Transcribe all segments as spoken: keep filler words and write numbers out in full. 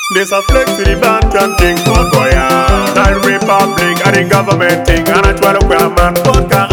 This a flex to the band chanting for Goya. Nine Republic and the government thing and a twelve man vodka.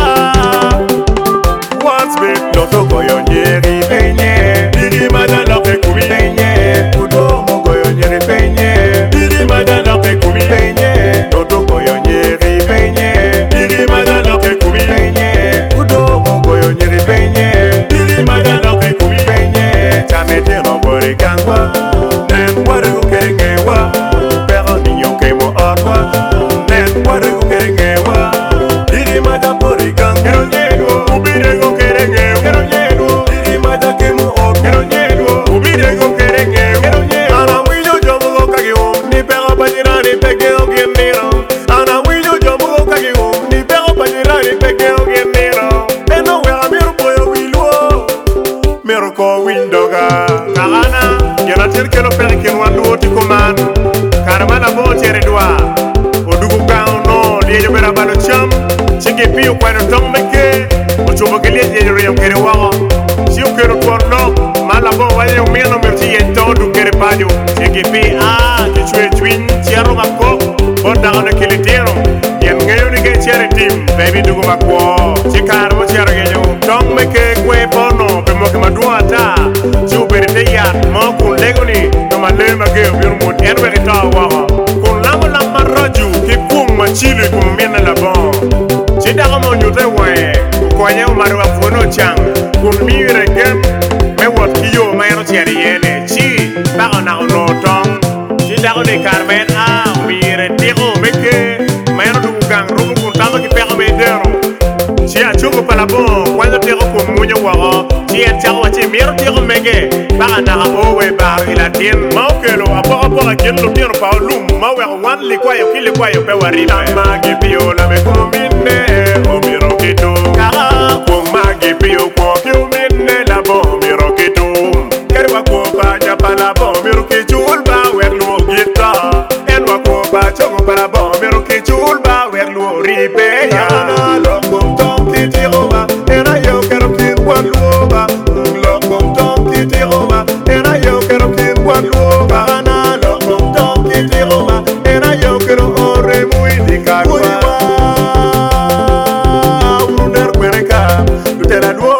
Once big Lotto Goyo Nyeri Penye. Didi Madana Pe Kumi Penye. Udo Mo Goyo Nyeri Penye. Didi Madana Pe Kumi Penye. Lotto Goyo Nyeri Penye. Didi Madana Pe Kumi Penye. Udo Mo Goyo Nyeri Penye. Didi Madana Pe Kumi Penye. Chamete no Bori Gangwa. Nen Waru Kerengewa. Pero Niño Kemo Orwa. Nen Waru Kerengewa. Didi Madana Bori Gangwa. Ubirego Kerengewa. Kerengewa. Didi Madana Kemo Orwa. Kerengewa. Ubirego Kerengewa. Kerengewa. Ana Wiyo Jomo Kagio. Ni Pero Bajira ni Pekeo Gendiro. Ana Wiyo Jomo Kagio. Ni Pero Bajira ni Pekeo Gendiro. Eno Wera Miru Boyo Wilwo. Miru Ko Windoga. Kahana. Yana tirkelo Perkin Wandu Oti Kuman. Karamana Bo Cheredwa. Odugu Gauno. Liejo Berabano Cham. Chiki Pio Kwano Tombeke. Ochobo Gelia Jerio Kerewa. Sio Kero Torno. Malabo Wayo Miano Merti Ento Du Kerepadio. Chiki Pi A. Kichwe Twin. Chiaro Mako. Borda on a Kilitero. Yan Gayo Nige Cherry Team. Baby Dugu Mako. Chikar Mo Cherry Gayo. Tombeke Kwe Pono. Pemoke Maduata. Chuberite Yat. Mo Kun Legoni. Toma Lema Gayo. Birmut Enwerita Wawa. Kun Lamo Lama Raju. Kipung Machili Kumbina Labon. Chidaka Mo Nyute Wae. Kwanya Umaru Fono Chang. Kun Mire Gem. Me wat Kiyo Mayro Cherry Yene. Chi. Baka na no tong. Chidaka de Carmen A. Mire Tiro Meke. Mayro du Gang Rubu Kun Tama Ki Pera Medero. Chi a Chugo Palabon. Kwanya Tiro Kun Munyo Waro. Chi a Chawa Chi Miro Tiro Mege. Baka na Owe Bar Ilatien. Maukelo. Apo Apo Akelo Tiro Paulum. Mawe Wan Likwayo Kilikwayo Pewarina. Magi Pio La Mekumine. Omiro Kito. Kara. Kung Magi Pio Kwa Kiumine. La Bomiro Kito. Kerwa Kwa Japala Bomiro Kichul Ba Werlo Gita. Enwa Kwa Chongo Para Bomiro Kichul Ba Werlo Ripe. Yana Lokum Tom Kitiroba. Era Yo Kero Kin Wanluoba. Lokum Tom Kitiroba. Era Yo Kero Kin Wanluoba. Ana Lokum Tom Kitiroba. Era Yo Kero Ore Muidi Kagwa. Uruner Kwereka. Lutera Duo.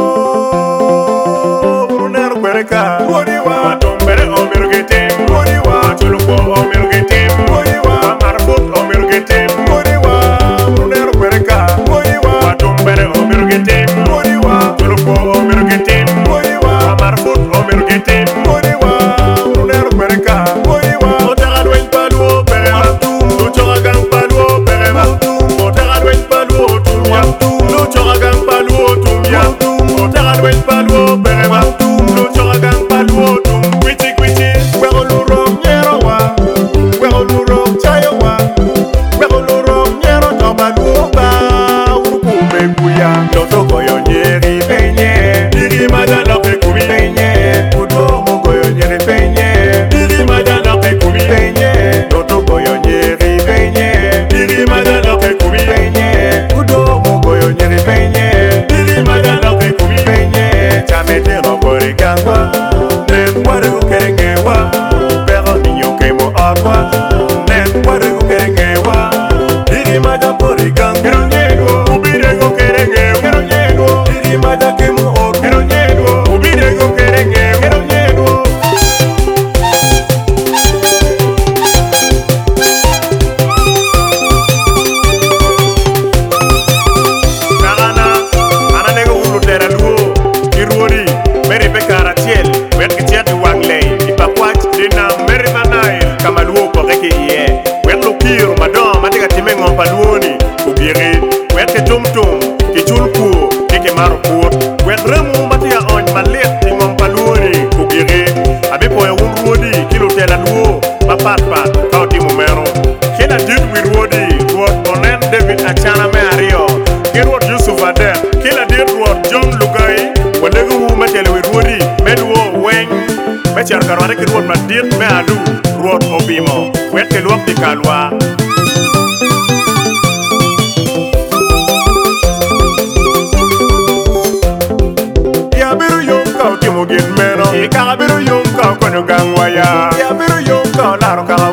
Uruner Kwereka. Wodiwa. Matombere Omirgetim. Wodiwa. Chuluko Omirgetim. Wodiwa. Marfut Omirgetim. Wodiwa. Uruner Kwereka. Wodiwa. Matombere Omirgetim. Wodiwa. Chuluko Omirgetim. Wodiwa. Marfut Omirgetim. Wodiwa. Uruner Kwereka. Wodiwa. Otara Dwen Paluo Perema. Luchora Gang Paluo Perema. Otara Dwen Paluo Tumya. Luchora Gang Paluo Tumya. Otara Dwen Paluo Perema. Luchora Gang Paluo Tum. Kwiti kwiti. Wero luro nyero wa. Wero luro chayo wa. Wero luro nyero toba luba. Urukume kuya. Loto Goyo Nyeri Penye. Didi Madana Pe Kumi Penye. Udo Mo Goyo Nyeri Penye. Didi Madana Pe Kumi Penye. Loto Goyo Nyeri Penye. Didi Madana Pe Kumi Penye. Udo Mo Goyo Nyeri Penye. Didi Madana Pe Kumi Penye. Chamete no Bori Gangwa. Nen Waru Kerengewa. Pero Niño Kemo Orwa. Nen Waru Kerengewa. Didi Madana Bori Gangwa. Kerengewa. Ubirego Kerengewa. Kerengewa. Didi Madana Kemo Orwa. Kerengewa. Ubirego Kerengewa. Kerengewa. Nagana, ana nego ulu tera luo, iruori, meri bekara tiel, wet kitiat wanglei, ipakwach dina meri manail, kama luo kwa reke iye, wet lukir madon, mateka timengo paluoni, ubiri, wet ke tum tum, ke chulku, ke ke maru kuot, wet remu matia on malet timon paluoni, ubiri, abipo e unruodi, kilo tera luo, papat pat, kao timu mero, kila dit wiruodi, kuot onen David Achana me ario, Kirwot Yusuf Aden, kila dit ruot John Lugai, walegu matele wiruodi, meluo weng, mechar karwane kirwot madit me alu, ruot obimo, wet ke luok di kalwa. Ya biru yung kau timo git meno, ika biru yung kau konyo gangwaya. Ya biru yung kau karo karo